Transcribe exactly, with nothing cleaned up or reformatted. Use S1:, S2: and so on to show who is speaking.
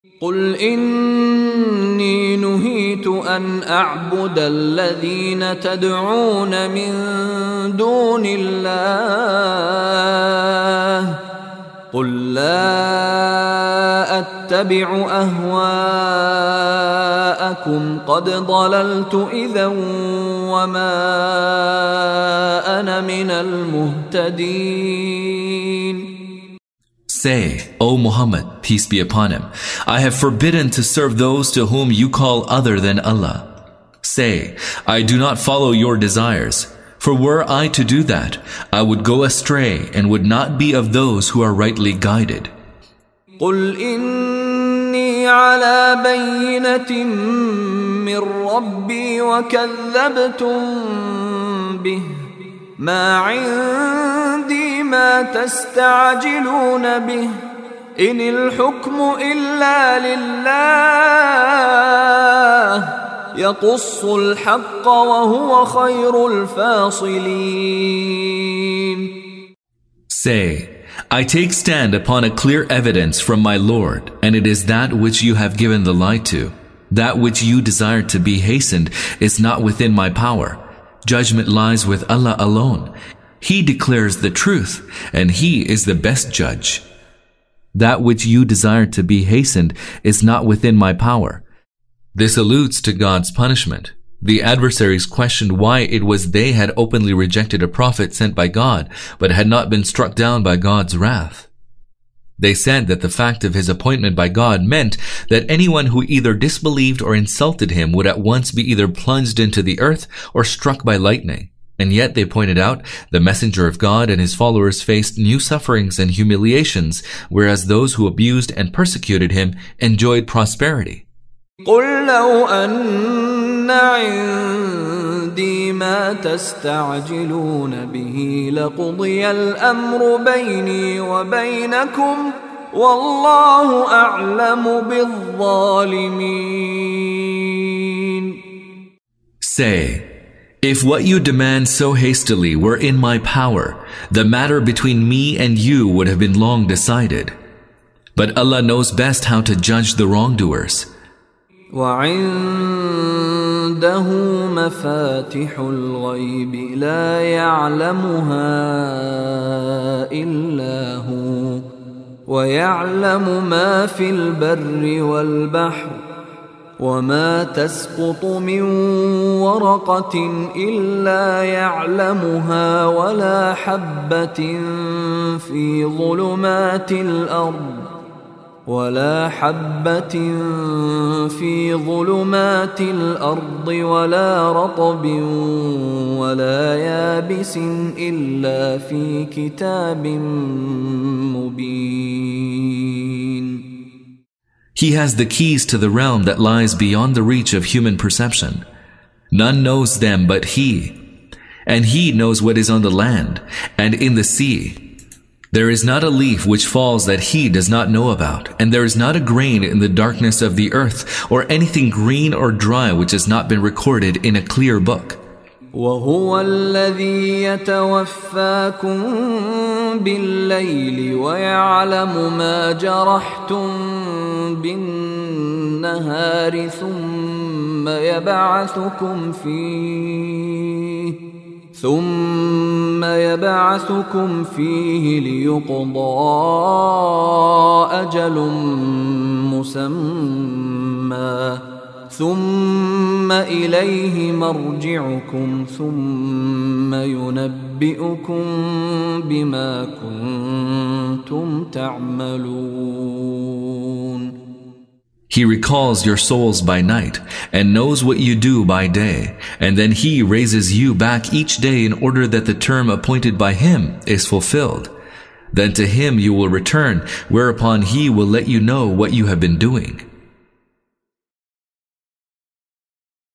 S1: قل إني نهيت أن أعبد الذين تدعون من دون الله قل لا أتبع أهواءكم قد ضللت إذا وما أنا من المهتدين.
S2: Say, O Muhammad, peace be upon him, I have forbidden to serve those to whom you call other than Allah. Say, I do not follow your desires, for were I to do that, I would go astray and would not be of those who are rightly guided.
S1: قل إني على بينة من ربي وكذبتم به ما عندي ما تستعجلون به إن الحكم إلا لله يقص الحق وهو خير الفاصلين.
S2: Say, I take stand upon a clear evidence from my Lord, and it is that which you have given the lie to. That which you desire to be hastened is not within my power. Judgment lies with Allah alone. He declares the truth, and He is the best judge. That which you desire to be hastened is not within my power. This alludes to God's punishment. The adversaries questioned why it was they had openly rejected a prophet sent by God, but had not been struck down by God's wrath. They said that the fact of his appointment by God meant that anyone who either disbelieved or insulted him would at once be either plunged into the earth or struck by lightning. And yet, they pointed out, the messenger of God and his followers faced new sufferings and humiliations, whereas those who abused and persecuted him enjoyed prosperity.
S1: قل لو أن عندي ما تستعجلون به لقضي الأمر بيني وبينكم والله أعلم بالظالمين.
S2: Say, if what you demand so hastily were in my power, the matter between me and you would have been long decided. But Allah knows best how to judge the wrongdoers.
S1: وعنده مفاتح الغيب لا يعلمها إلا هو ويعلم ما في البر والبحر وما تسقط من ورقة إلا يعلمها ولا حبة في ظلمات الأرض ولا حبة في ظلمات الأرض ولا رطب ولا يابس إلا في كتاب مبين.
S2: He has the keys to the realm that lies beyond the reach of human perception. None knows them but He, and He knows what is on the land and in the sea. There is not a leaf which falls that He does not know about, and there is not a grain in the darkness of the earth, or anything green or dry which has not been recorded in a clear book.
S1: وهو الذي يتوفاكم بالليل ويعلم ما جرحتم بالنهار ثم يبعثكم فيه ثم يبعثكم فيه ليقضى أجل مسمى ثم إليه مرجعكم ثم ينبئكم بما كنتم تعملون.
S2: He recalls your souls by night and knows what you do by day, and then He raises you back each day in order that the term appointed by Him is fulfilled. Then to Him you will return, whereupon He will let you know what you have been doing.